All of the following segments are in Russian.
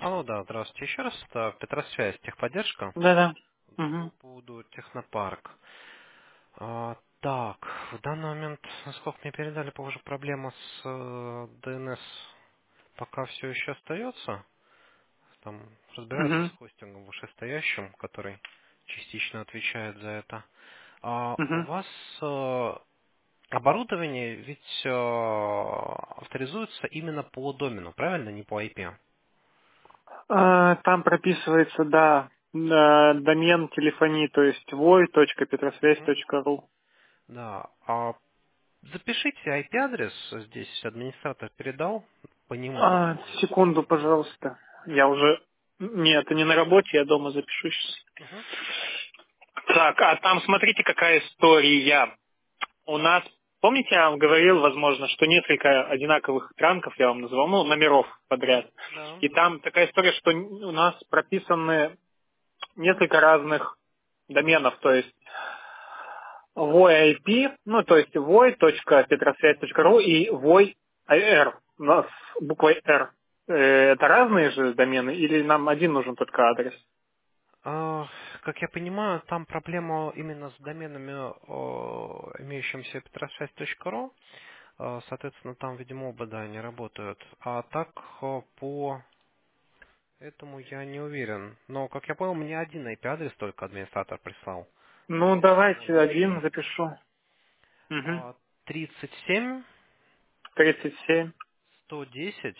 Алло, да, здравствуйте еще раз. Это Петросвязь, техподдержка. Да-да. По Мгм. поводу Технопарк. Так, в данный момент, насколько мне передали, похоже, проблема с DNS пока все еще остается. Там разбираются с Мгм. хостингом вышестоящим, который частично отвечает за это. У Мгм. вас оборудование ведь авторизуется именно по домену, правильно, не по IP? Там прописывается, да, домен телефонии, то есть voi.petrosвязь.ru. Да. Запишите IP-адрес, здесь администратор передал, по нему подтвердите. Секунду, пожалуйста. Я уже... Нет, это не на работе, я дома запишу сейчас. Мгм. Так, а там смотрите, какая история. У нас, помните, я вам говорил, возможно, что несколько одинаковых транков, я вам назвал, ну, номеров подряд. Да. И там такая история, что у нас прописаны несколько разных доменов, то есть VoIP, ну, то есть voi.petrosвязь.ru и voir, у нас буквой R. Это разные же домены или нам один нужен только адрес? Как я понимаю, там проблема именно с доменами, имеющимися petrosвязь.ru. Соответственно, там, видимо, оба, да, не работают. А так, по этому я не уверен. Но, как я понял, мне один IP-адрес только администратор прислал. Ну, Наверное, давайте он и один есть. запишу. Угу. 37 37, 110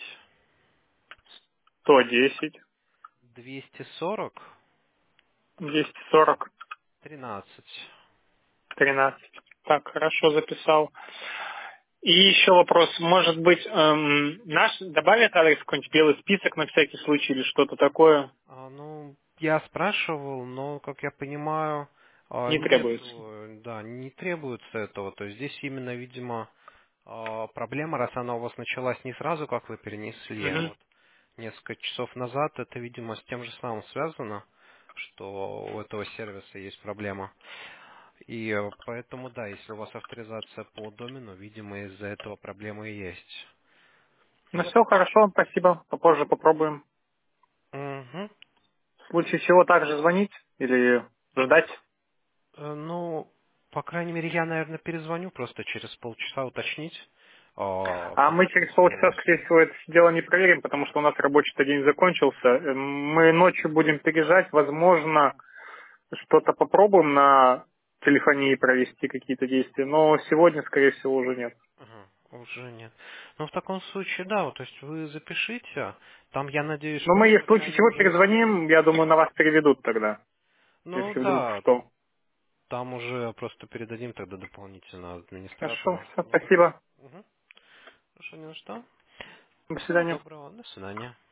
110, 240 240, 13. 13. Так, хорошо записал. И еще вопрос, может быть, наш добавят адрес в какой-нибудь белый список на всякий случай или что-то такое? Ну, я спрашивал, но, как я понимаю, Не требуется. нету, да, не требуется этого. То есть здесь именно, видимо, проблема, раз она у вас началась не сразу, как вы перенесли, а Мгм. вот несколько часов назад, это, видимо, с тем же самым связано, что у этого сервиса есть проблема. И поэтому, да, если у вас авторизация по домену, видимо, из-за этого проблемы и есть. Ну все, хорошо, спасибо. Попозже попробуем. Мгм. В случае чего также звонить или ждать. Ну, по крайней мере, я, наверное, перезвоню просто через полчаса уточнить, А как мы через происходит полчаса, все. скорее всего, это дело не проверим, потому что у нас рабочий день закончился. Мы ночью будем переезжать, возможно, что-то попробуем на телефонии провести какие-то действия, но сегодня, скорее всего, уже нет. Уже нет. Ну, в таком случае, да, вот, то есть вы запишите, там, я надеюсь, Но что мы, по в случае умолчанию чего, уже есть. перезвоним, я думаю, на вас переведут тогда, Ну, если вдруг да, что. там уже просто передадим тогда дополнительно Хорошо, администратору все, номер. спасибо. Угу. Хорошо, не на что. До Всего свидания. доброго, до свидания.